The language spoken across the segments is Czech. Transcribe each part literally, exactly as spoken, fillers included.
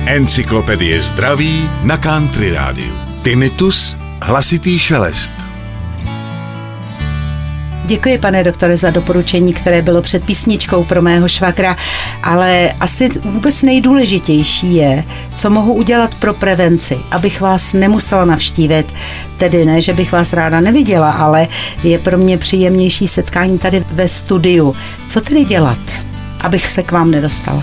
Encyklopedie zdraví na Country rádiu. Tinnitus, hlasitý šelest. Děkuji, pane doktore, za doporučení, které bylo před písničkou pro mého švakra, ale asi vůbec nejdůležitější je, co mohu udělat pro prevenci, abych vás nemusela navštívit. Tedy ne, že bych vás ráda neviděla, ale je pro mě příjemnější setkání tady ve studiu. Co tedy dělat, abych se k vám nedostala?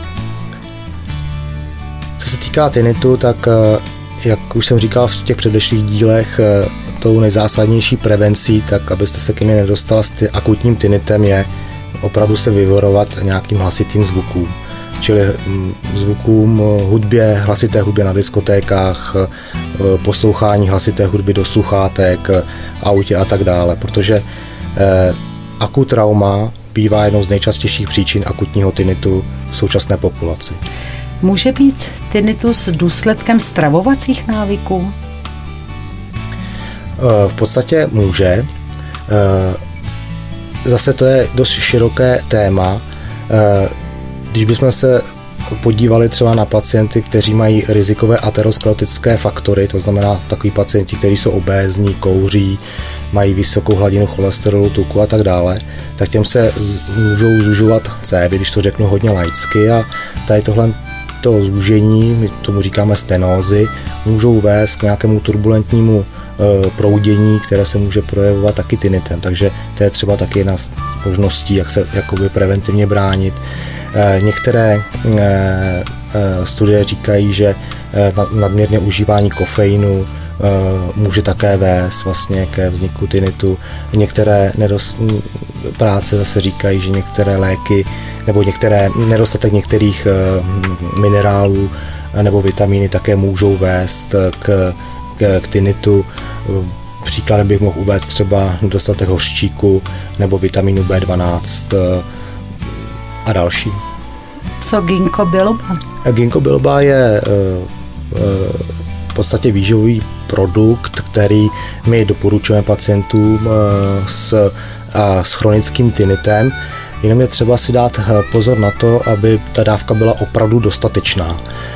Co se týká tinnitu, tak jak už jsem říkal v těch předešlých dílech, tou nejzásadnější prevencí, tak abyste se ke mně nedostala s akutním tinnitem, je opravdu se vyvarovat nějakým hlasitým zvukům. Čili zvukům hudbě, hlasité hudbě na diskotékách, poslouchání hlasité hudby do sluchátek, autě a tak dále, protože akut trauma bývá jednou z nejčastějších příčin akutního tinnitu v současné populaci. Může být tinnitus důsledkem stravovacích návyků? V podstatě může. Zase to je dost široké téma. Když bychom se podívali třeba na pacienty, kteří mají rizikové aterosklerotické faktory, to znamená takový pacienti, kteří jsou obézní, kouří, mají vysokou hladinu cholesterolu, tuku a tak dále, tak těm se můžou zužovat cévy, když to řeknu hodně laicky, a tady tohle to zúžení, my tomu říkáme stenózy, můžou vést k nějakému turbulentnímu e, proudění, které se může projevovat taky tinnitem. Takže to je třeba taky jedna z možností, jak se jakoby preventivně bránit. E, některé e, e, studie říkají, že e, nadměrné užívání kofeinu e, může také vést vlastně ke vzniku tinnitu. Některé nedos, práce zase říkají, že některé léky nebo některé, nedostatek některých uh, minerálů nebo vitamíny také můžou vést k, k, k tinnitu. Příkladem bych mohl uvést třeba nedostatek hořčíku nebo vitamínu bé dvanáct uh, a další. Co ginkgo biloba? Ginkgo biloba je uh, uh, v podstatě výživový produkt, který my doporučujeme pacientům uh, s, uh, s chronickým tinnitem. Jenom je třeba si dát pozor na to, aby ta dávka byla opravdu dostatečná.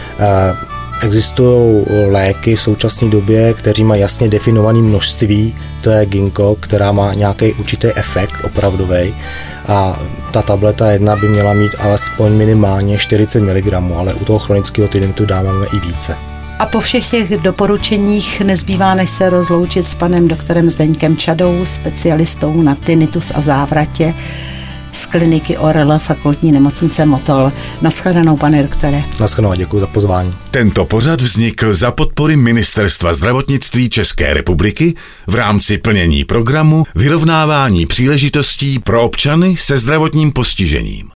Existují léky v současné době, které mají jasně definované množství, to je ginkgo, která má nějaký určitý efekt opravdový, a ta tableta jedna by měla mít alespoň minimálně čtyřicet miligramů, ale u toho chronického tinnitu dáváme i více. A po všech těch doporučeních nezbývá, než se rozloučit s panem doktorem Zdeňkem Čadou, specialistou na tinnitus a závratě z kliniky O R L Fakultní nemocnice Motol. Naschledanou, pane doktore. Naschledanou a děkuji za pozvání. Tento pořad vznikl za podpory Ministerstva zdravotnictví České republiky v rámci plnění programu Vyrovnávání příležitostí pro občany se zdravotním postižením.